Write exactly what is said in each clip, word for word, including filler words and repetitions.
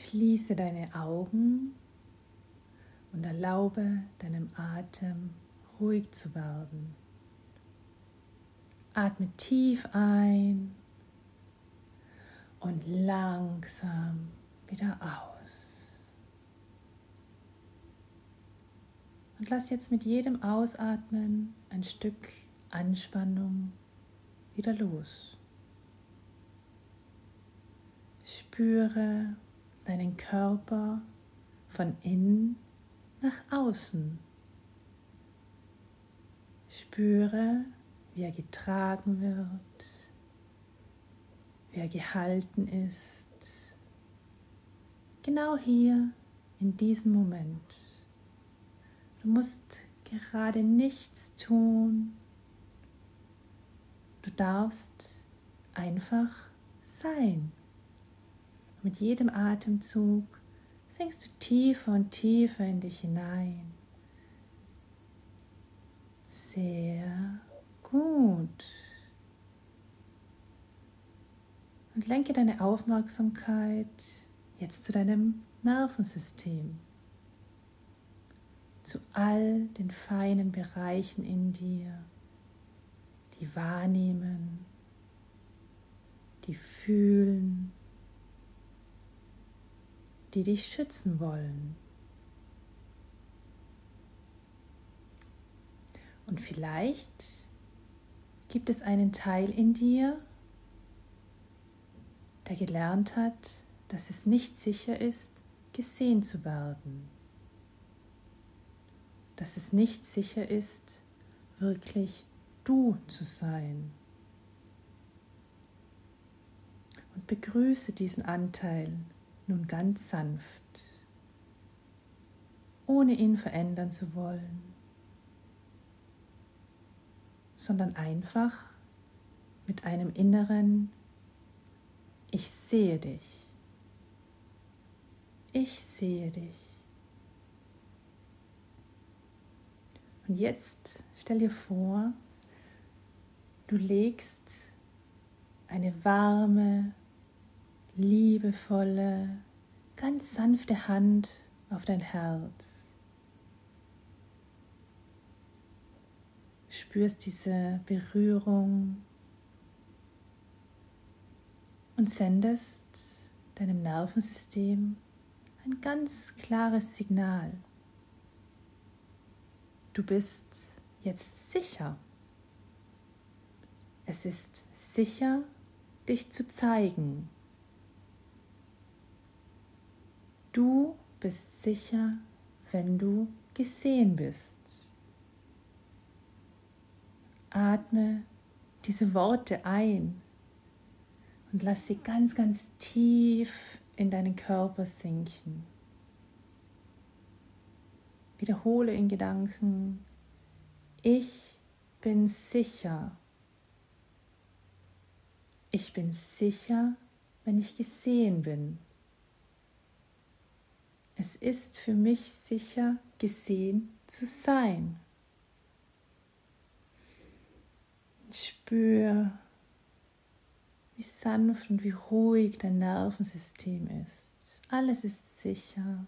Schließe deine Augen und erlaube deinem Atem ruhig zu werden. Atme tief ein und langsam wieder aus. Und lass jetzt mit jedem Ausatmen ein Stück Anspannung wieder los. Spüre deinen Körper von innen nach außen. Spüre, wie er getragen wird, wie er gehalten ist. Genau hier in diesem Moment. Du musst gerade nichts tun. Du darfst einfach sein. Mit jedem Atemzug sinkst du tiefer und tiefer in dich hinein. Sehr gut. Und lenke deine Aufmerksamkeit jetzt zu deinem Nervensystem, zu all den feinen Bereichen in dir, die wahrnehmen, die fühlen, die dich schützen wollen. Und vielleicht gibt es einen Teil in dir, der gelernt hat, dass es nicht sicher ist, gesehen zu werden. Dass es nicht sicher ist, wirklich du zu sein. Und begrüße diesen Anteil nun ganz sanft, ohne ihn verändern zu wollen, sondern einfach mit einem inneren Ich sehe dich. Ich sehe dich. Und jetzt stell dir vor, du legst eine warme, liebevolle, ganz sanfte Hand auf dein Herz. Spürst diese Berührung und sendest deinem Nervensystem ein ganz klares Signal. Du bist jetzt sicher. Es ist sicher, dich zu zeigen. Du bist sicher, wenn du gesehen bist. Atme diese Worte ein und lass sie ganz, ganz tief in deinen Körper sinken. Wiederhole in Gedanken: Ich bin sicher. Ich bin sicher, wenn ich gesehen bin. Es ist für mich sicher, gesehen zu sein. Spür, wie sanft und wie ruhig dein Nervensystem ist. Alles ist sicher.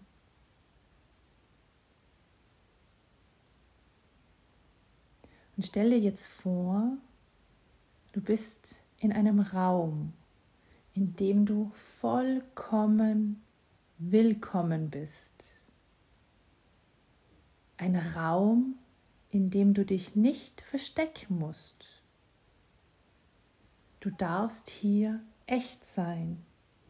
Und stell dir jetzt vor, du bist in einem Raum, in dem du vollkommen willkommen bist. Ein Raum, in dem du dich nicht verstecken musst. Du darfst hier echt sein,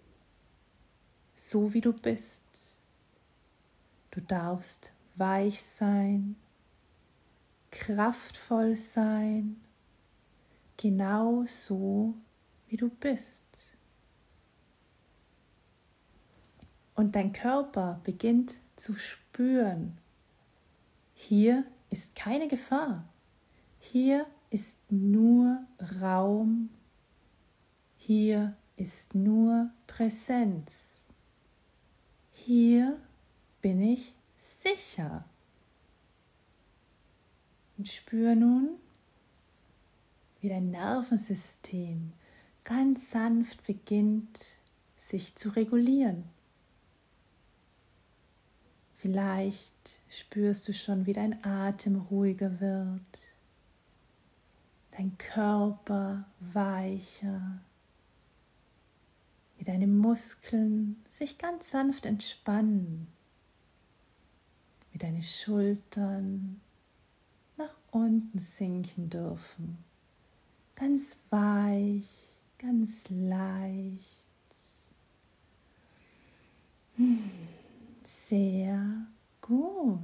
so wie du bist. Du darfst weich sein, kraftvoll sein, genau so, wie du bist. Und dein Körper beginnt zu spüren, hier ist keine Gefahr, hier ist nur Raum, hier ist nur Präsenz, hier bin ich sicher. Und spür nun, wie dein Nervensystem ganz sanft beginnt, sich zu regulieren. Vielleicht spürst du schon, wie dein Atem ruhiger wird, dein Körper weicher, wie deine Muskeln sich ganz sanft entspannen, wie deine Schultern nach unten sinken dürfen, ganz weich, ganz leicht. Sehr gut.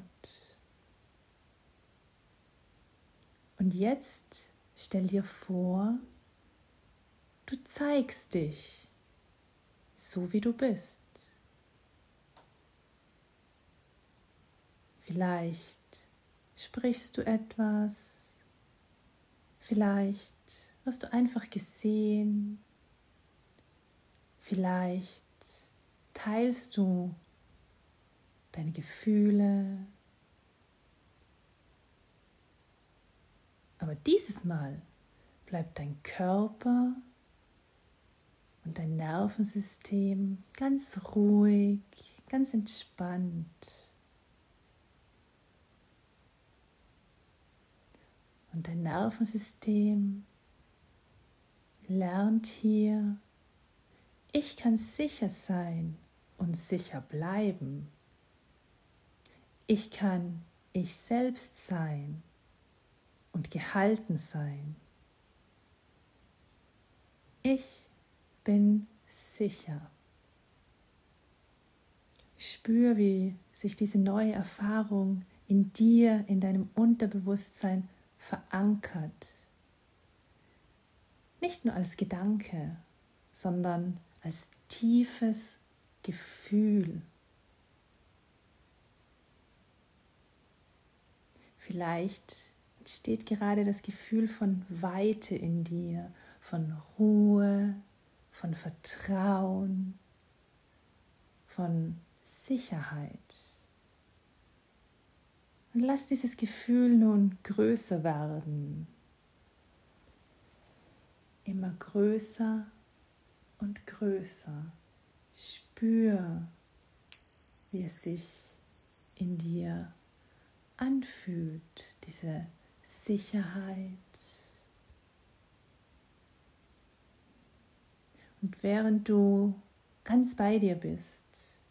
Und jetzt stell dir vor, du zeigst dich, so wie du bist. Vielleicht sprichst du etwas, vielleicht wirst du einfach gesehen, vielleicht teilst du deine Gefühle. Aber dieses Mal bleibt dein Körper und dein Nervensystem ganz ruhig, ganz entspannt. Und dein Nervensystem lernt hier, ich kann sicher sein und sicher bleiben. Ich kann ich selbst sein und gehalten sein. Ich bin sicher. Spür, wie sich diese neue Erfahrung in dir, in deinem Unterbewusstsein verankert. Nicht nur als Gedanke, sondern als tiefes Gefühl. Vielleicht entsteht gerade das Gefühl von Weite in dir, von Ruhe, von Vertrauen, von Sicherheit. Und lass dieses Gefühl nun größer werden. Immer größer und größer. Spür, wie es sich in dir anfühlt, diese Sicherheit. Und während du ganz bei dir bist,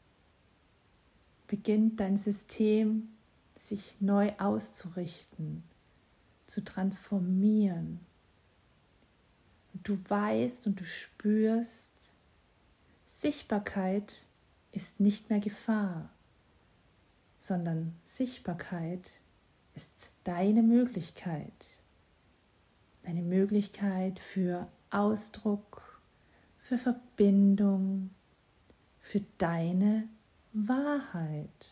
beginnt dein System sich neu auszurichten, zu transformieren. Und du weißt und du spürst, Sichtbarkeit ist nicht mehr Gefahr, sondern Sichtbarkeit ist deine Möglichkeit. Deine Möglichkeit für Ausdruck, für Verbindung, für deine Wahrheit.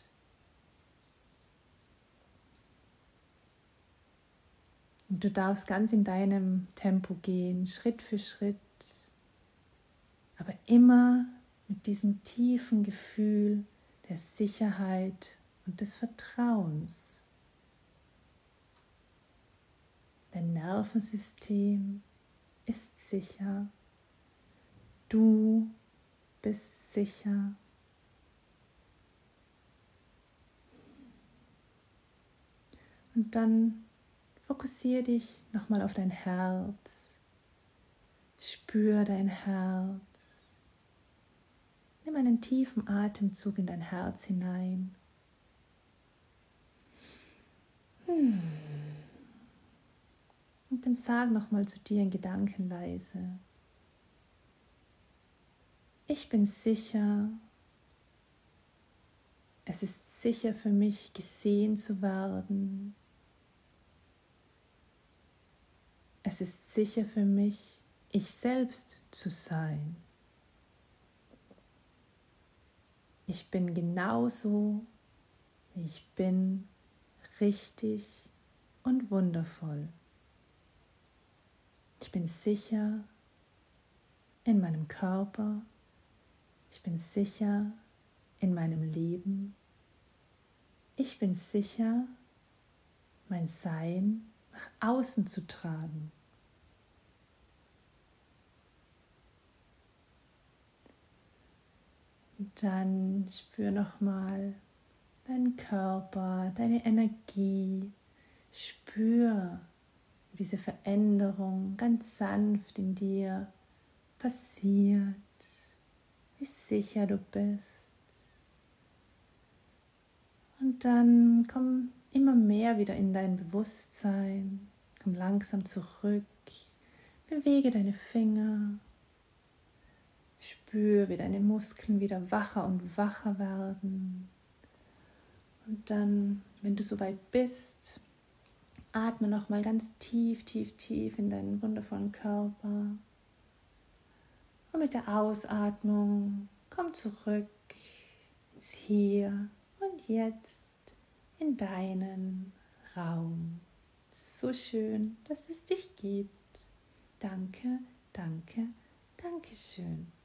Und du darfst ganz in deinem Tempo gehen, Schritt für Schritt, aber immer mit diesem tiefen Gefühl der Sicherheit und des Vertrauens. Dein Nervensystem ist sicher. Du bist sicher. Und dann fokussiere dich nochmal auf dein Herz. Spür dein Herz. Nimm einen tiefen Atemzug in dein Herz hinein. Und dann sag nochmal zu dir in Gedanken leise: Ich bin sicher. Es ist sicher für mich, gesehen zu werden. Es ist sicher für mich, ich selbst zu sein. Ich bin genauso, wie ich bin, richtig und wundervoll. Ich bin sicher in meinem Körper. Ich bin sicher in meinem Leben. Ich bin sicher, mein Sein nach außen zu tragen. Und dann spür nochmal deinen Körper, deine Energie. Spür, wie diese Veränderung ganz sanft in dir passiert, wie sicher du bist. Und dann komm immer mehr wieder in dein Bewusstsein, komm langsam zurück, bewege deine Finger, spür, wie deine Muskeln wieder wacher und wacher werden. Und dann, wenn du soweit bist, atme nochmal ganz tief, tief, tief in deinen wundervollen Körper. Und mit der Ausatmung komm zurück ins Hier und Jetzt in deinen Raum. So schön, dass es dich gibt. Danke, danke, danke schön.